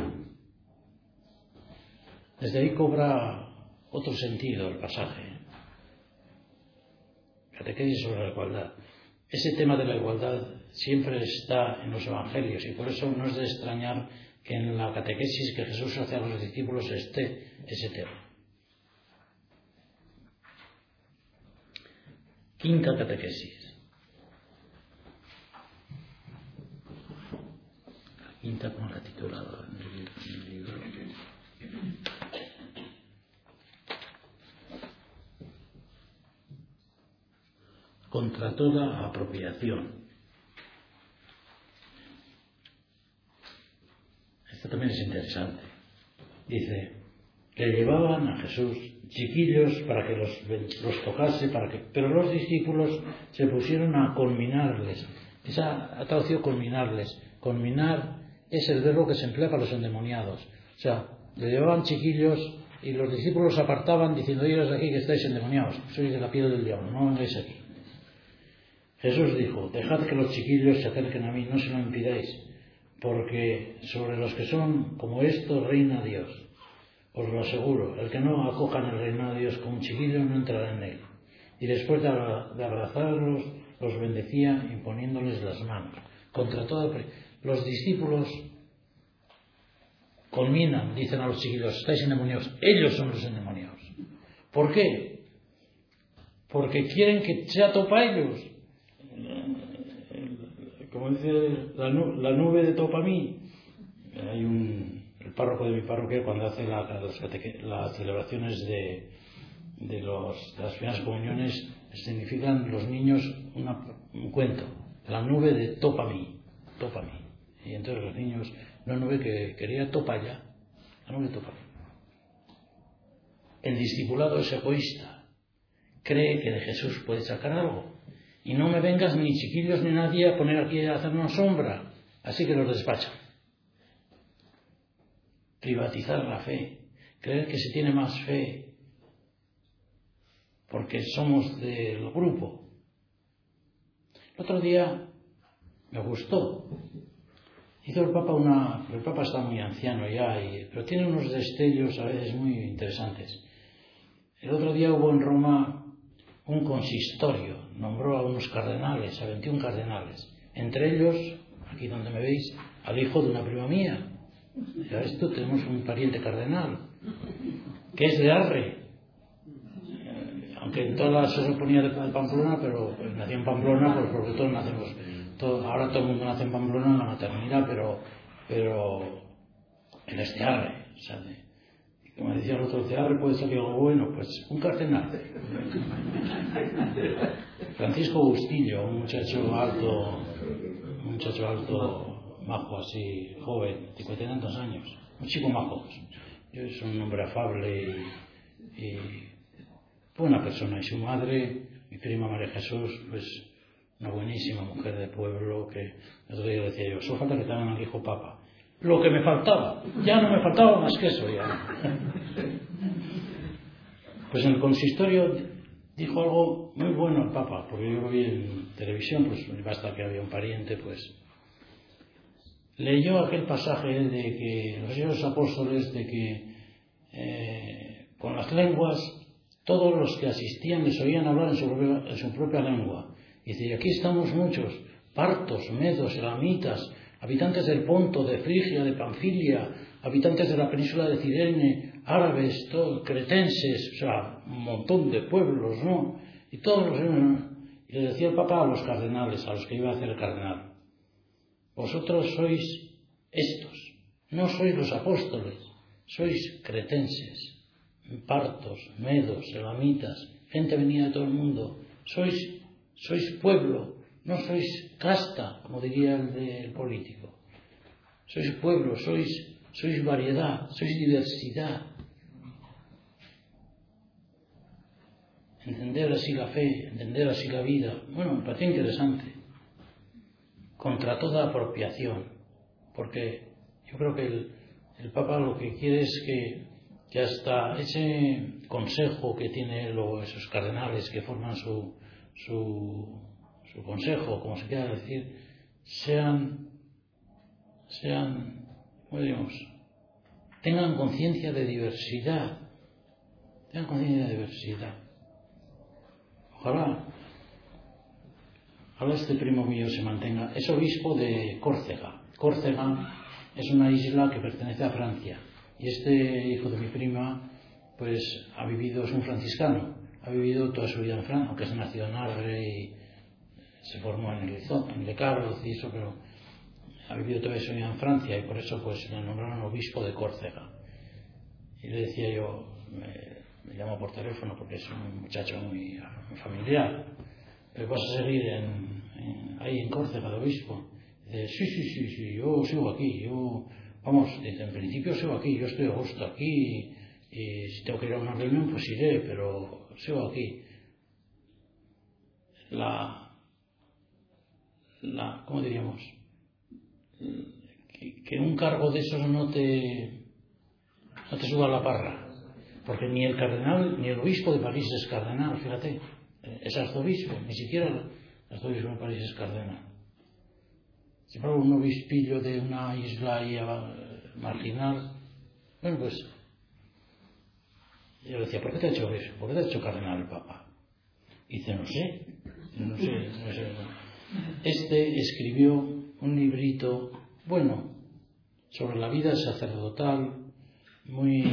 Desde ahí cobra otro sentido el pasaje. Catequesis sobre la igualdad. Ese tema de la igualdad siempre está en los evangelios, y por eso no es de extrañar que en la catequesis que Jesús hace a los discípulos esté ese tema. Quinta catequesis. La quinta, como la he titulado en el libro. Contra toda apropiación. Esto también es interesante. Dice, le llevaban a Jesús chiquillos para que los, los tocase, para que, pero los discípulos se pusieron a conminarles. Esa ha traducido conminarles. Conminar es el verbo que se emplea para los endemoniados. O sea, le llevaban chiquillos y los discípulos se apartaban diciendo, iros de aquí que estáis endemoniados, sois de la piel del diablo, no vengáis aquí. Jesús dijo, dejad que los chiquillos se acerquen a mí, no se lo impidáis, porque sobre los que son como estos reina Dios. Os lo aseguro, el que no acoja en el reino de Dios como un chiquillo no entrará en él. Y después de abrazarlos, los bendecía imponiéndoles las manos. Contra todo, los discípulos conminan, dicen a los chiquillos, estáis endemoniados. Ellos son los endemoniados. ¿Por qué? Porque quieren que sea topa ellos. Como dice la nube, la nube de topa a mí. Hay un, el párroco de mi parroquia, cuando hace la, las, las celebraciones de, de, los, de las primeras comuniones, significan los niños una, un cuento. La nube de topa a mí. Topa a mí. Y entonces los niños, una nube que quería topa ya. La nube topa a mí. El discipulado es egoísta. Cree que de Jesús puede sacar algo. Y no me vengas ni chiquillos ni nadie a poner aquí a hacernos sombra. Así que los despachan. Privatizar la fe. Creer que se tiene más fe porque somos del grupo. El otro día me gustó. Hizo el Papa una... El Papa está muy anciano ya, y, pero tiene unos destellos a veces muy interesantes. El otro día hubo en Roma un consistorio, nombró a unos cardenales, a veintiún cardenales, entre ellos, aquí donde me veis, al hijo de una prima mía. Ya ves tú, tenemos un pariente cardenal, que es de Arre, eh, aunque en todas se suponía de Pamplona, pero pues, nació en Pamplona, pues porque todos nacemos, todo, ahora todo el mundo nace en Pamplona en la maternidad, pero, pero él es de Arre, o sea, de, como decía el otro, de Arre puede salir algo bueno, pues un cardenal. Francisco Bustillo, un muchacho alto, un muchacho alto, majo así, joven, cincuenta y tantos años, un chico majo. Yo es un hombre afable y, y buena persona. Y su madre, mi prima María Jesús, pues una buenísima mujer de pueblo que el otro día decía yo, solo falta que te hagan al hijo papa. Lo que me faltaba, ya no me faltaba más que eso ya. Pues en el consistorio dijo algo muy bueno el Papa, porque yo lo vi en televisión, pues basta que había un pariente, pues leyó aquel pasaje de que los hechos apóstoles, de que eh, con las lenguas todos los que asistían les oían hablar en su, propia, en su propia lengua, Y dice, y aquí estamos muchos, partos, medos, elamitas, habitantes del Ponto, de Frigia, de Panfilia, habitantes de la península de Cirene, árabes, todo, cretenses, o sea, un montón de pueblos, ¿no? Y todos los... Y le decía el Papa a los cardenales, a los que iba a hacer el cardenal, vosotros sois estos, no sois los apóstoles, sois cretenses, partos, medos, elamitas, gente venida de todo el mundo, sois, sois pueblo, no sois casta, como diría el del político, sois pueblo, sois, sois variedad, sois diversidad. Entender así la fe, entender así la vida, bueno, me pareció interesante, contra toda apropiación, porque yo creo que el, el Papa lo que quiere es que, que hasta ese consejo que tienen esos cardenales que forman su, su, su consejo, como se quiera decir, sean, sean, ¿cómo digamos?, tengan conciencia de diversidad, tengan conciencia de diversidad. Ojalá, ojalá este primo mío se mantenga. Es obispo de Córcega. Córcega es una isla que pertenece a Francia. Y este hijo de mi prima, pues ha vivido, es un franciscano, ha vivido toda su vida en Francia, aunque es nacido en Arre y se formó en el, en Le Carlos y eso, pero ha vivido toda su vida en Francia y por eso pues le nombraron obispo de Córcega. Y le decía yo, me, me llamo por teléfono porque es un muchacho muy, muy familiar, pero vas a seguir en, en, ahí en Córcega de obispo. Dice, sí, sí, sí, sí, yo sigo aquí, yo, vamos, dice, en principio sigo aquí, yo estoy a gusto aquí y, y si tengo que ir a una reunión pues iré, pero sigo aquí. La, la, ¿cómo diríamos? Que, que un cargo de esos no te, no te suba a la parra. Porque ni el cardenal, ni el obispo de París es cardenal, fíjate, es arzobispo, ni siquiera el arzobispo de París es cardenal. Si fuera un obispillo de una isla ahí marginal, bueno, pues yo le decía, ¿por qué te ha hecho obispo? ¿Por qué te ha hecho cardenal el Papa? Y dice, no sé, no sé, no sé. Este escribió un librito, bueno, sobre la vida sacerdotal, muy...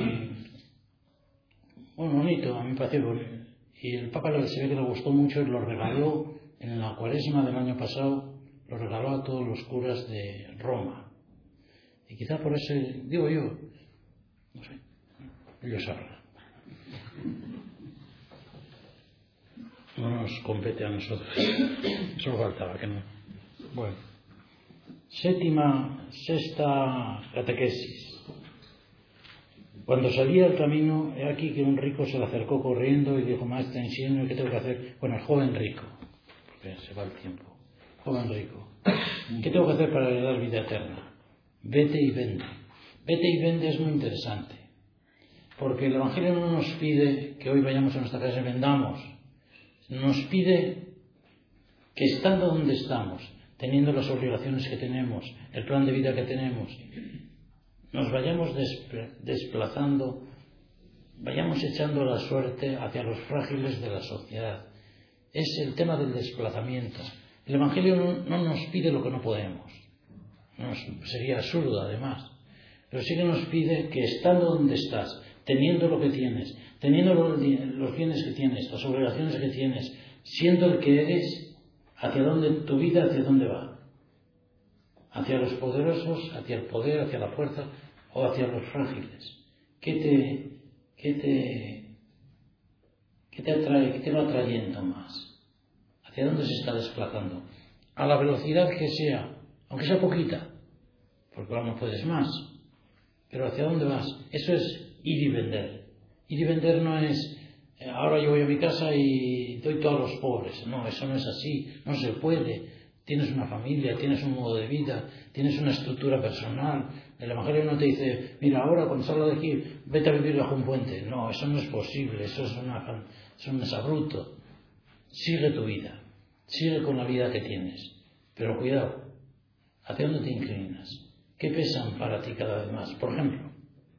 muy bonito, a mí me parece bonito. Y el Papa se ve que le gustó mucho y lo regaló en la cuaresma del año pasado, lo regaló a todos los curas de Roma. Y quizá por eso, digo yo, no sé, ellos sabrán. No nos compete a nosotros. Solo faltaba que no. Bueno. Séptima, sexta catequesis. Cuando salía al camino, he aquí que un rico se le acercó corriendo y dijo, maestro, enséñame, ¿qué tengo que hacer? Bueno, el joven rico, porque se va el tiempo. Joven rico, ¿qué tengo que hacer para heredar vida eterna? Vete y vende. Vete y vende es muy interesante, porque el Evangelio no nos pide que hoy vayamos a nuestra casa y vendamos. Nos pide que estando donde estamos, teniendo las obligaciones que tenemos, el plan de vida que tenemos, nos vayamos desplazando, vayamos echando la suerte hacia los frágiles de la sociedad. Es el tema del desplazamiento. El Evangelio no, no nos pide lo que no podemos. Nos, sería absurdo, además. Pero sí que nos pide que estando donde estás, teniendo lo que tienes, teniendo los, los bienes que tienes, las obligaciones que tienes, siendo el que eres, hacia dónde tu vida, hacia dónde va. Hacia los poderosos, hacia el poder, hacia la fuerza o hacia los frágiles. ¿Qué te, qué te, qué te atrae, qué te va atrayendo más? ¿Hacia dónde se está desplazando? A la velocidad que sea, aunque sea poquita, porque ahora no puedes más. Pero ¿hacia dónde vas? Eso es ir y vender. Ir y vender no es, ahora yo voy a mi casa y doy todo a los pobres. No, eso no es así, no se puede. Tienes una familia, tienes un modo de vida, tienes una estructura personal. El Evangelio no te dice, mira, ahora cuando salga de aquí, vete a vivir bajo un puente. No, eso no es posible, eso es, una, es un desabruto. Sigue tu vida, sigue con la vida que tienes. Pero cuidado, ¿hacia dónde te inclinas? ¿Qué pesan para ti cada vez más? Por ejemplo,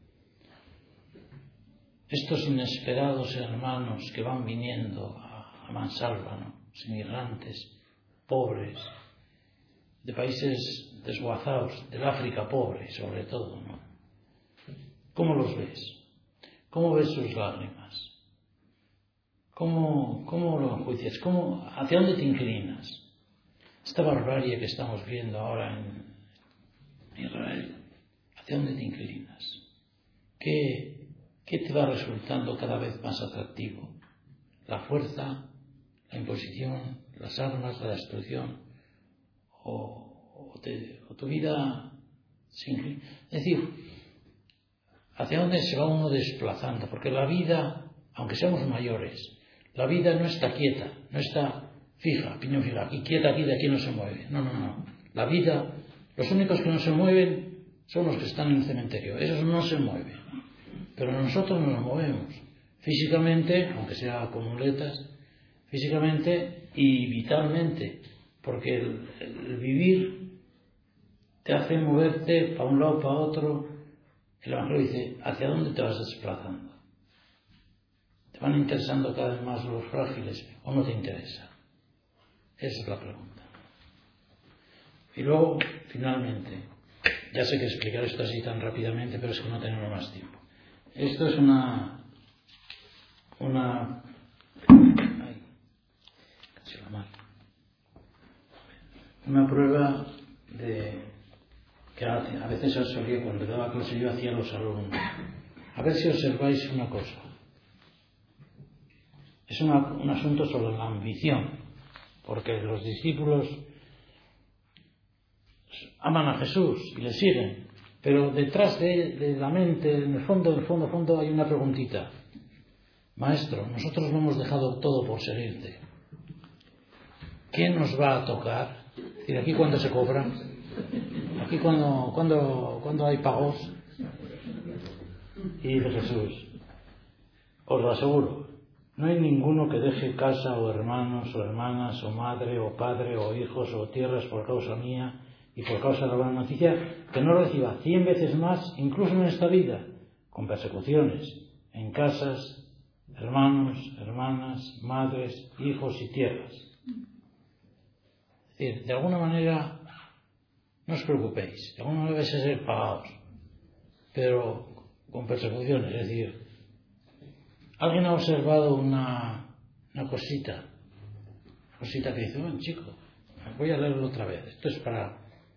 estos inesperados hermanos que van viniendo a, a mansalva, ¿no? Los inmigrantes, pobres, de países desguazados, del África pobre sobre todo, ¿no? ¿Cómo los ves? ¿Cómo ves sus lágrimas? ¿Cómo, cómo lo enjuicias? ¿Cómo, ¿Hacia dónde te inclinas? Esta barbarie que estamos viendo ahora en Israel, ¿hacia dónde te inclinas? ¿Qué, qué te va resultando cada vez más atractivo? ¿La fuerza, la imposición, las armas, la destrucción? ¿O, o, te, o tu vida se inclina? Es decir, ¿hacia dónde se va uno desplazando? Porque la vida, aunque seamos mayores, la vida no está quieta, no está fija, piñón fija, aquí quieta, aquí de aquí no se mueve. No, no, no. La vida, los únicos que no se mueven son los que están en el cementerio. Esos no se mueven. Pero nosotros nos movemos. Físicamente, aunque sea con muletas, físicamente y vitalmente. Porque el, el vivir te hace moverte para un lado, para otro. El Evangelio dice, ¿hacia dónde te vas desplazando? ¿Te van interesando cada vez más los frágiles o no te interesa? Esa es la pregunta. Y luego, finalmente, ya sé que explicar esto así tan rápidamente, pero es que no tenemos más tiempo. Esto es una... una... Ay, casi la mano. Una prueba de... que a veces solía, cuando daba clase yo hacía a los alumnos. A ver si observáis una cosa. Es una, un asunto sobre la ambición, porque los discípulos aman a Jesús y le siguen, pero detrás de, de la mente, en el fondo, en el fondo, en el fondo hay una preguntita. Maestro, nosotros lo hemos dejado todo por seguirte. ¿Qué nos va a tocar? Es decir, aquí cuando se cobra, aquí cuando, cuando, cuando hay pagos. Y dice Jesús, os lo aseguro, no hay ninguno que deje casa o hermanos o hermanas o madre o padre o hijos o tierras por causa mía y por causa de la buena noticia que no reciba cien veces más, incluso en esta vida, con persecuciones, en casas, hermanos, hermanas, madres, hijos y tierras. Es decir, de alguna manera, no os preocupéis, de alguna manera vais a ser pagados, pero con persecuciones. Es decir, alguien ha observado una, una cosita, cosita que dice, bueno, chico, voy a leerlo otra vez. Esto es para,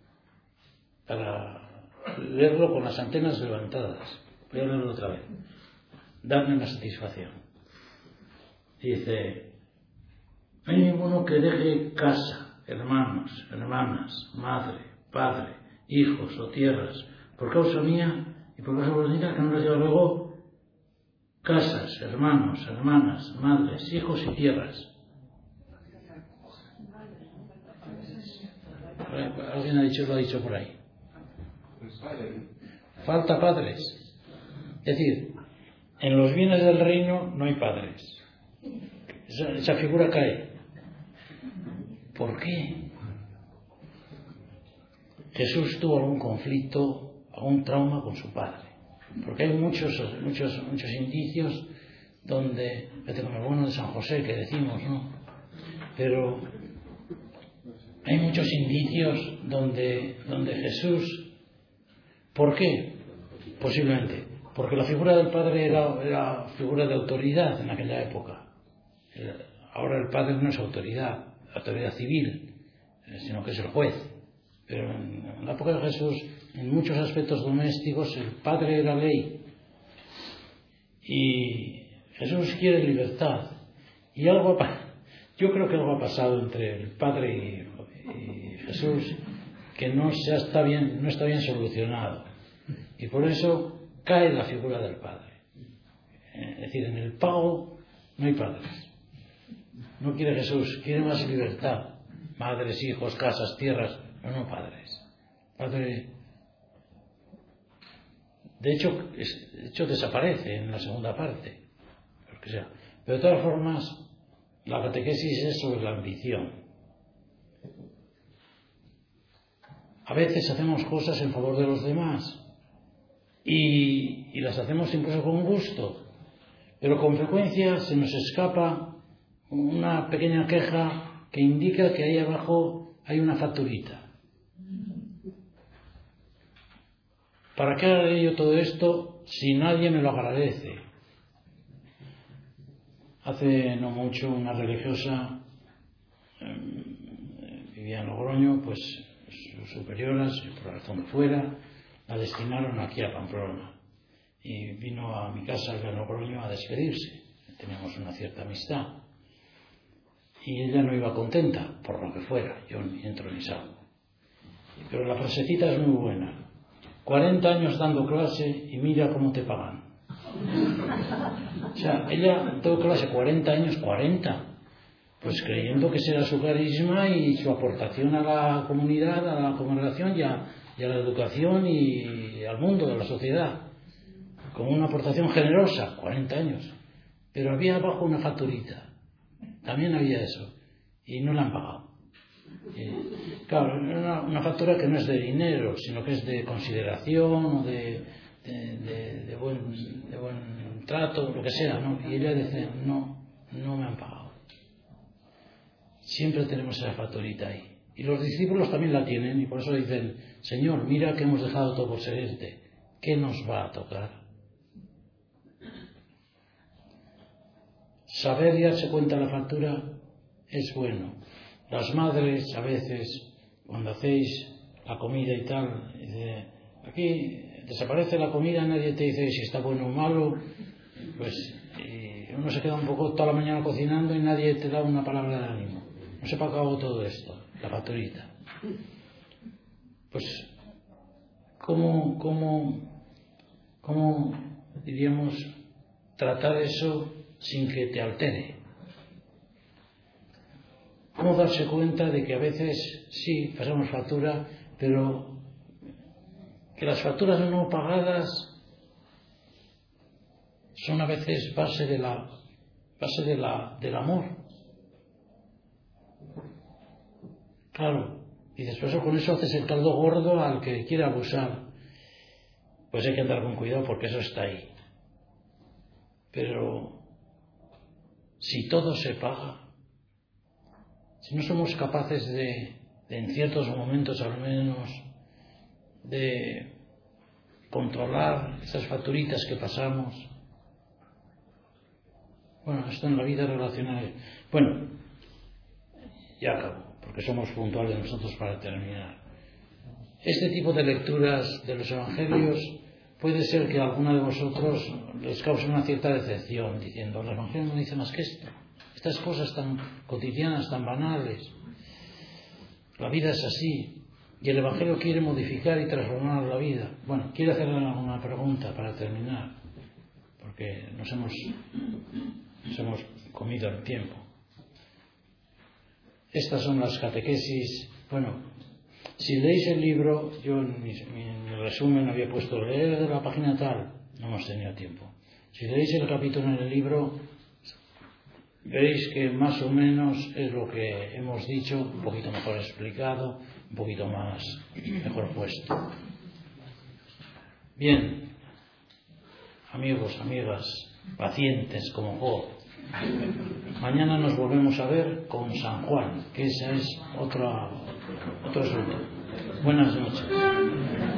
para leerlo con las antenas levantadas. Voy a leerlo otra vez. Darme una satisfacción. Dice, no hay ninguno que deje casa, hermanos, hermanas, madre, padre, hijos o tierras, por causa mía y por causa de vosotros, que no reciba luego casas, hermanos, hermanas, madres, hijos y tierras. Alguien ha dicho, lo ha dicho por ahí. Falta padres. Es decir, en los bienes del reino no hay padres. Esa, esa figura cae. ¿Por qué? Jesús tuvo algún conflicto, algún trauma con su padre. Porque hay muchos, muchos, muchos indicios donde, como el bueno de San José que decimos, ¿no? Pero hay muchos indicios donde, donde Jesús, ¿por qué? Posiblemente, porque la figura del padre era, era figura de autoridad en aquella época. Ahora el padre no es autoridad, autoridad civil, sino que es el juez. Pero en la época de Jesús, en muchos aspectos domésticos, el padre era ley. Y Jesús quiere libertad. Y algo, yo creo que algo ha pasado entre el padre y, y Jesús que no se está bien, no está bien solucionado. Y por eso cae la figura del padre. Es decir, en el pago no hay padres. No quiere Jesús, quiere más libertad. Madres, hijos, casas, tierras, pero no padres. Padre, de hecho, es, de hecho desaparece en la segunda parte. Porque sea. Pero de todas formas, la catequesis es sobre la ambición. A veces hacemos cosas en favor de los demás y, y las hacemos incluso con gusto, pero con frecuencia se nos escapa una pequeña queja que indica que ahí abajo hay una facturita. ¿Para qué haré yo todo esto si nadie me lo agradece? Hace no mucho una religiosa eh, vivía en Logroño, pues sus superioras, por la razón que fuera, la destinaron aquí a Pamplona y vino a mi casa en Logroño a despedirse. Teníamos una cierta amistad y ella no iba contenta por lo que fuera, yo ni entro ni salgo, pero la frasecita es muy buena: cuarenta años dando clase y mira cómo te pagan. O sea, ella dio clase cuarenta años, cuarenta, pues creyendo que ese era su carisma y su aportación a la comunidad, a la congregación y a, y a la educación y al mundo, a la sociedad, como una aportación generosa. Cuarenta años, pero había abajo una facturita, también había eso, y no la han pagado. Y, claro, una, una factura que no es de dinero, sino que es de consideración o de, de, de, de, buen, de buen trato, lo que sea, ¿no? Y ella dice: no, no me han pagado. Siempre tenemos esa facturita ahí. Y los discípulos también la tienen, y por eso dicen: Señor, mira que hemos dejado todo por seguirte, ¿qué nos va a tocar? Saber y darse cuenta de la factura es bueno. Las madres a veces, cuando hacéis la comida y tal, dice, aquí desaparece la comida, nadie te dice si está bueno o malo, pues y uno se queda un poco toda la mañana cocinando y nadie te da una palabra de ánimo. No sé para qué hago todo esto, la facturita. Pues, ¿cómo, cómo, cómo diríamos tratar eso sin que te altere? ¿Cómo darse cuenta de que a veces sí pasamos factura, pero que las facturas no pagadas son a veces base de la base de la del amor? Claro, y después con eso haces el caldo gordo al que quiere abusar. Pues hay que andar con cuidado porque eso está ahí. Pero si todo se paga, si no somos capaces de, de en ciertos momentos al menos, de controlar esas facturitas que pasamos, bueno, esto en la vida relacional. Bueno, ya acabo, porque somos puntuales nosotros para terminar. Este tipo de lecturas de los evangelios puede ser que a alguna de vosotros les cause una cierta decepción, diciendo: el evangelio no dice más que esto. Estas cosas tan cotidianas, tan banales. La vida es así. Y el Evangelio quiere modificar y transformar la vida. Bueno, quiero hacerle una pregunta para terminar, porque nos hemos, nos hemos comido el tiempo. Estas son las catequesis. Bueno, si leéis el libro, yo en mi, en mi resumen había puesto leer de la página tal, no hemos tenido tiempo. Si leéis el capítulo en el libro, veréis que más o menos es lo que hemos dicho, un poquito mejor explicado, un poquito más mejor puesto. Bien, amigos, amigas, pacientes como Job, mañana nos volvemos a ver con San Juan, que ese es otro, otro asunto. Buenas noches.